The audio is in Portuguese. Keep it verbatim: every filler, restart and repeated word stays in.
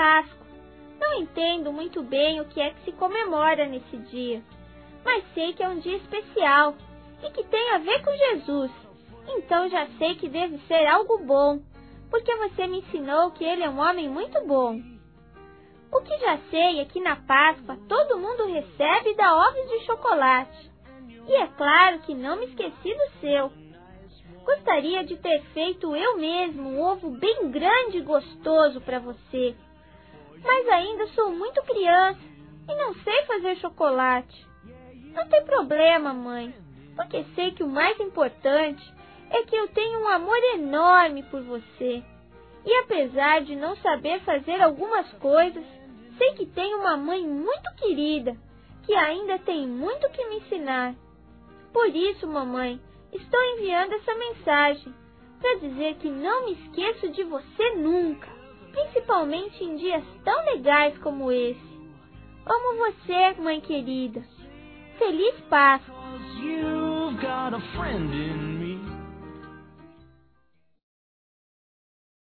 Páscoa. Não entendo muito bem o que é que se comemora nesse dia, mas sei que é um dia especial e que tem a ver com Jesus. Então já sei que deve ser algo bom, porque você me ensinou que ele é um homem muito bom. O que já sei é que na Páscoa todo mundo recebe e dá ovos de chocolate. E é claro que não me esqueci do seu. Gostaria de ter feito eu mesmo um ovo bem grande e gostoso para você. Mas ainda sou muito criança e não sei fazer chocolate. Não tem problema, mãe, porque sei que o mais importante é que eu tenho um amor enorme por você. E apesar de não saber fazer algumas coisas, sei que tenho uma mãe muito querida, que ainda tem muito que me ensinar. Por isso, mamãe, estou enviando essa mensagem, para dizer que não me esqueço de você nunca, principalmente em dias tão legais como esse. Amo você, mãe querida. Feliz Páscoa! You've got a friend in me.